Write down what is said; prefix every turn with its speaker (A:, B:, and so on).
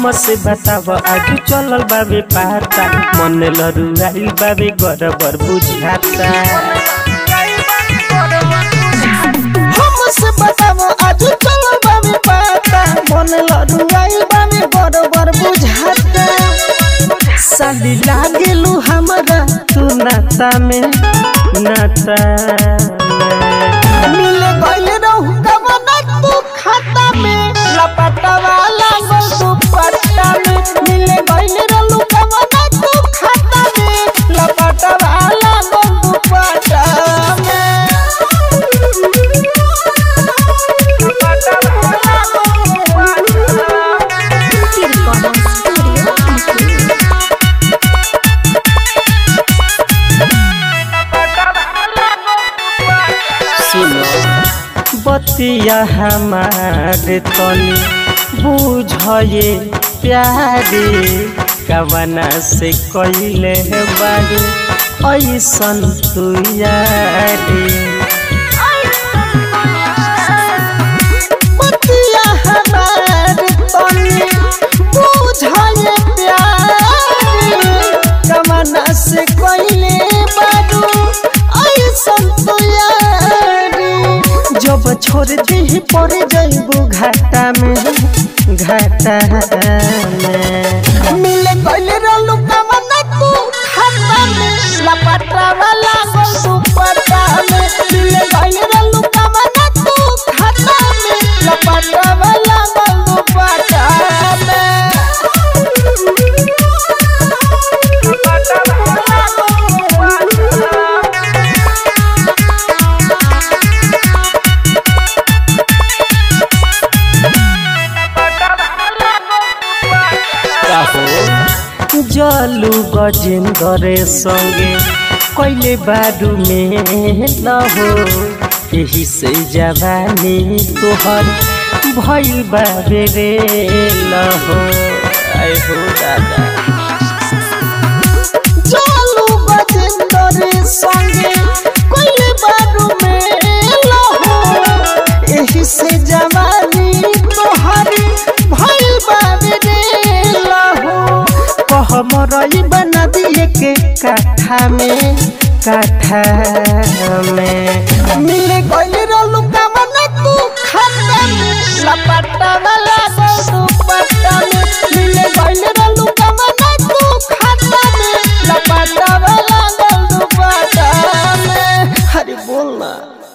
A: हमसे बताव आज चलल बाबे पाता मन लरुआइल बाबे गड़बड़ बुझाता
B: हमसे बताव आज चलल बाबे पाता मन लरुआइल बाबे गड़बड़ बुझाता
A: साली लागेलू हमरा तू नाता में
B: मिले गइल रहू कवना तू खाता में लपटवा लागल तू पट्टा में मिले गइल रहू कवना तू खाता में लपटवा लागल तू पट्टा में
A: बतिया हमारे तनी बुझे प्यारे कवना से कइले बारी ऐसन तू यारी
B: बतिया हमारे तनी बुझे प्यारे कवना से कइले बारू ऐसन तू यारी
A: जब छोड़ दी पड़ जाइबू घाटा में
B: मिले गइल रहलू कवना तू खाता में लपटवा लागल तू पट्टा में मिले गइल रहलू कवना तू खाता में लपटवा लागल तू पट्टा में
A: जलू गजेंद्र संगे कैले बारू में न हो यही से जवानी तोहर भइल बाबे रे न हो आए हो दादा
B: जलू गजेंद्र संगे कैले बारू में न हो यही से जवानी तोहर भइल बाबे रे न हो
A: हमरई बना दिए के काठा में
B: मिले गइल रहलू कवना तू खाता में लपटवा लागल तू पट्टा में मिले गइल रहलू कवना तू खाता में लपटवा लागल तू पट्टा में अरे बोल ना।